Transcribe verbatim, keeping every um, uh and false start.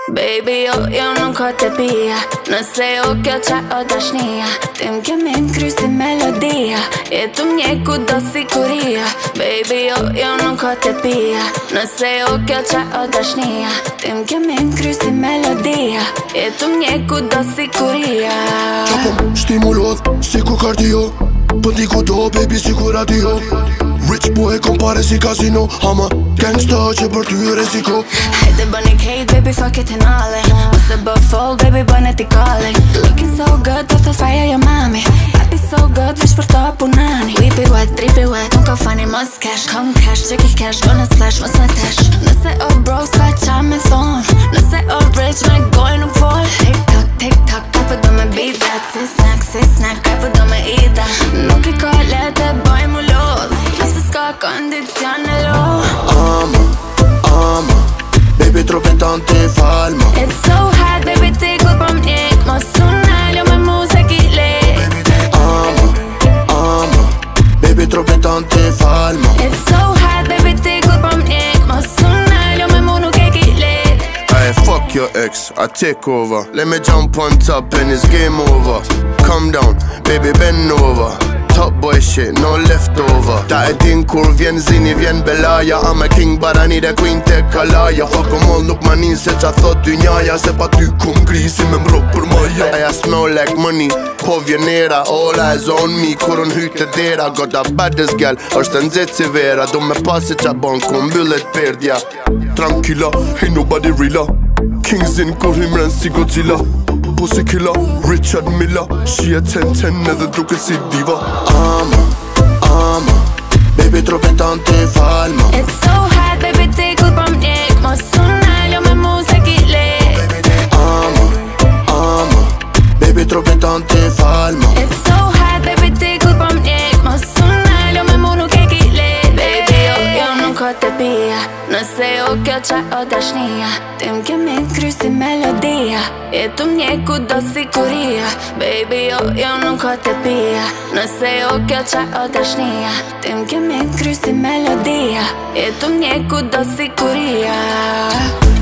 Baby, jo, jo nuk ka të pia. Nëse jo kjo qa o dashnia, ti m'ke me m'kry si melodia. Jetu mjeku do si kuria. Baby, jo, jo nuk ka të pia. Nëse jo kjo qa o dashnia, ti m'ke me m'kry si melodia. Jetu mjeku do si kuria. Qapom stimulot si ku kardio, po ti ku do baby si ku radio. Rich boy kompare si casino, ama gangsta që për ty reziko. Hajde bëni kejt baby fuck it and all it. Mos e bë fall baby bëne ti calling. Looking so good do të faja jo mami. Papi so good vesh për të punani. Whip it wet, trip it wet, nuk ka funny mos cash. Come cash, check it cash, gonna splash, mos me tesh. Nëse o broke s'ka qa me thon. Nëse o rich me goj nuk vol. Tik tak, tik tak, ka për do me beat that. Si snack, si snack, ka për do me eat that. Nuk i ka lete bëj mu lodh. Nëse s'ka kondicione lo. Ama, ama, baby trompetante falma. It's so hot baby ti kur po m'njek. Mos unaljo me muziki le. Ama, ama, baby trompetante falma. It's so hot baby ti kur po m'njek. Mos unaljo me mu nuk e ki le. Hey, fuck your ex, I take over. Let me jump on top and it's game over. Come down, baby bend over. Top boy shit, no leftover. Ta e din kur vjen zini, vjen belaja. I'm a king but I need a queen te kalaja. Fuck em all, nuk manin se qa thot dy njaja. Se pa ty kum grisi me mrok për maja. I smell like money, po vjen era. All eyes on me, kur unë hyt të dera. Got a baddest gal, është nxet si vera. Do me pasi qa bon, ku mbyllet perdja. Tranquila, ain't nobody reala. Kings in kur himren si Godzilla. Pussy killer, Richard Miller. She a ten ten, edhe duket si diva. Ama, ama, baby trompetante falma. It's so hot baby ti kur po m'njek. Mos unaljo me muziki le. Ama, ama, baby trompetante falma. It's so hot baby ti kur po m'njek. Mos unaljo me mu nuk e ki le. Baby jo, jo nuk ka të pia. Nëse jo kjo qa o dashnia, ti m'ke me m'kry si melodia. Jetu mjeku do si kuria. Baby jo, jo nuk ka të pia. Nëse jo kjo qa o dashnia, ti m'ke me m'kry si melodia. Jetu mjeku do si kuria.